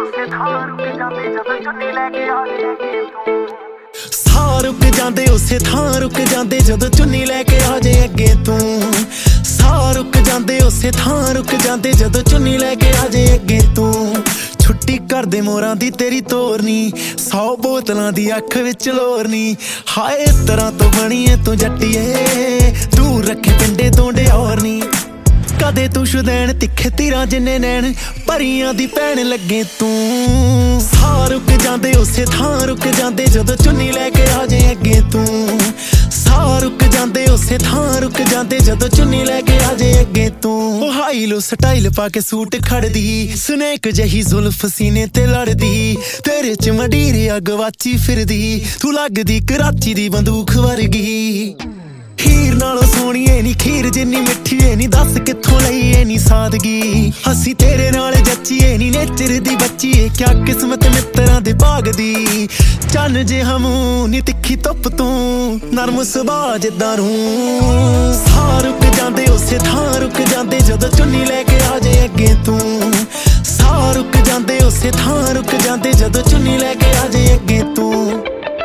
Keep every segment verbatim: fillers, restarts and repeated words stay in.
ਉਸੇ ਥਾਂ ਰੁਕ ਜਾਂਦੇ ਜਦੋਂ ਚੁੰਨੀ ਲੈ ਕੇ ਆ ਜਾਏਂਗੇ ਤੂੰ। ਸਾਹ ਰੁਕ ਜਾਂਦੇ ਉਸੇ ਥਾਂ ਰੁਕ ਜਾਂਦੇ ਜਦੋਂ ਚੁੰਨੀ ਲੈ ਕੇ ਆ ਜਾਏ ਅੱਗੇ ਤੂੰ। ਸਾਹ ਰੁਕ ਜਾਂਦੇ ਉਸੇ ਥਾਂ ਰੁਕ ਜਾਂਦੇ ਜਦੋਂ ਚੁੰਨੀ ਲੈ ਕੇ ਆ ਜਾਏ ਅੱਗੇ ਤੂੰ। ਛੁੱਟੀ ਕਰਦੇ ਮੋਰਾਂ ਦੀ ਤੇਰੀ ਤੋਰਨੀ, ਸੌ ਬੋਤਲਾਂ ਦੀ ਅੱਖ ਵਿੱਚ ਲੋਰਨੀ। ਹਾਏ ਇਸ ਤਰ੍ਹਾਂ ਤੋਂ ਬਣੀ ਏ ਤੂੰ ਜੱਟੀਏ, ਦੂਰ ਰੱਖੇ ਪਿੰਡੇ ਤੋਂ ਡਿਓਰ ਨੀ। ਕਦੇ ਤੂੰ ਸ਼ੁਦੈਣ ਤਿੱਖੇ ਤੀਰਾਂ ਜਿੰਨੇ ਨੈਣ, ਪਰੀਆਂ ਦੀ ਭੈਣ ਲੱਗੇ ਤੂੰ। ਸਾਹ ਰੁਕ ਜਾਂਦੇ ਉਸੇ ਥਾਂ ਰੁਕ ਜਾਂਦੇ ਜਦੋਂ ਚੁੰਨੀ ਲੈ ਕੇ ਆ ਜਾਏ ਅੱਗੇ ਤੂੰ। ਸਾਹ ਰੁਕ ਜਾਂਦੇ ਉਸੇ ਥਾਂ ਰੁਕ ਜਾਂਦੇ ਜਦੋਂ ਚੁੰਨੀ ਲੈ ਕੇ ਆ ਜਾਏ ਅੱਗੇ ਤੂੰ। ਉਹ ਹਾਈ ਲੋ ਸਟਾਈਲ ਪਾ ਕੇ ਸੂਟ ਖੜਦੀ, ਸਨੇਕ ਜਹੀ ਜ਼ੁਲਫ ਸੀਨੇ ਤੇ ਲੜਦੀ। ਤੇਰੇ ਚ ਮਡੀਰ ਅੱਗ ਵਾਚੀ ਫਿਰਦੀ, ਤੂੰ ਲੱਗਦੀ ਕਰਾਚੀ ਦੀ ਬੰਦੂਕ ਵਰਗੀ। ਹੀਰ ਨਾਲੋਂ ਸੋਹਣੀਏ ਨੀ ਖੀਰ ਜਿੰਨੀ ਮਿੱਠੀਏ ਨੀ, ਦੱਸ ਕਿੱਥੋਂ ਲਈ ਏ ਨੀ ਸਾਦਗੀ। ਅਸੀਂ ਤੇਰੇ ਨਾਲ ਜੱਚੀਏ ਨੀ ਨੇਚਰ ਦੀ ਬੱਚੀਏ, ਕਿਆ ਕਿਸਮਤ ਮਿੱਤਰਾਂ ਦੇ ਬਾਗ ਦੀ। ਚੰਨ ਜਿਹਾ ਮੂੰਹ ਨੀ ਤਿੱਖੀ ਧੁੱਪ ਤੂੰ, ਨਰਮ ਸੁਭਾਅ ਜਿੱਦਾਂ ਰੂੰ। ਸਾਹ ਰੁਕ ਜਾਂਦੇ ਉਸੇ ਥਾਂ ਰੁਕ ਜਾਂਦੇ ਜਦੋਂ ਚੁੰਨੀ ਲੈ ਕੇ ਆ ਜਾਏ ਅੱਗੇ ਤੂੰ। ਸਾਹ ਰੁਕ ਜਾਂਦੇ ਉਸੇ ਥਾਂ ਰੁਕ ਜਾਂਦੇ ਜਦੋਂ ਚੁੰਨੀ ਲੈ ਕੇ ਆ ਜਾਏ ਅੱਗੇ ਤੂੰ।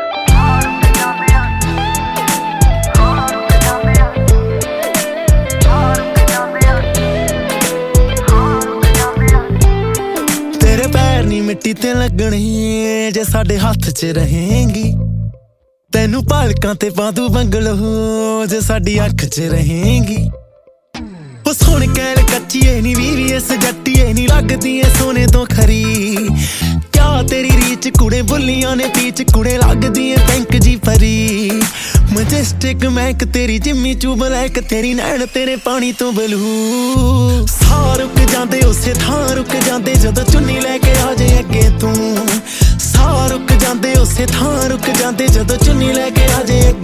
ਮਿੱਟੀ ਤੇ ਲੱਗਣੀ ਜੇ ਸਾਡੇ ਹੱਥ ਚ ਰਹੇਂਗੀ, ਤੈਨੂੰ ਪਾਲਕਾਂ ਤੇ ਪਾਦੂ ਬੰਗਲੋ ਜੇ ਸਾਡੀ ਅੱਖ ਚ ਰਹੇਂਗੀ। ਉਹ ਸੋਹਣ ਕਹਿਲ ਕੱਚੀਏ ਨੀ ਵੀਵੀ ਇਸ ਜੱਟੀਏ ਨੀ, ਲੱਗਦੀ ਏ ਸੋਨੇ ਤੋਂ ਖਰੀ। ਕਿਆ ਤੇਰੀ ਰੀਚ ਕੁੜੇ ਬੁੱਲੀਆਂ ਨੇ ਪੀਚ ਕੁੜੇ, ਲੱਗਦੀ ਏ ਬੈਂਕ ਜੀ ਪਰੀ। ਮਜੈਸਟਿਕ ਮਹਿਕ ਤੇਰੀ ਜਿੰਮੀ ਚੂ ਬਲੈਕ, ਤੇਰੀ ਨੈਣ ਤੇਰੇ ਪਾਣੀ ਤੋਂ ਬਲੂ। ਸਾਹ ਰੁਕ ਜਾਂਦੇ ਉਸੇ ਥਾਂ ਰੁਕ ਜਾਂਦੇ ਜਦੋਂ ਚੁੰਨੀ ਲੈ ਕੇ ਆ ਜਾਏ ਅੱਗੇ ਤੂੰ। ਸਾਹ ਰੁਕ ਜਾਂਦੇ ਉਸੇ ਥਾਂ ਰੁਕ ਜਾਂਦੇ ਜਦੋਂ ਚੁੰਨੀ ਲੈ ਕੇ ਆ ਜਾਏ।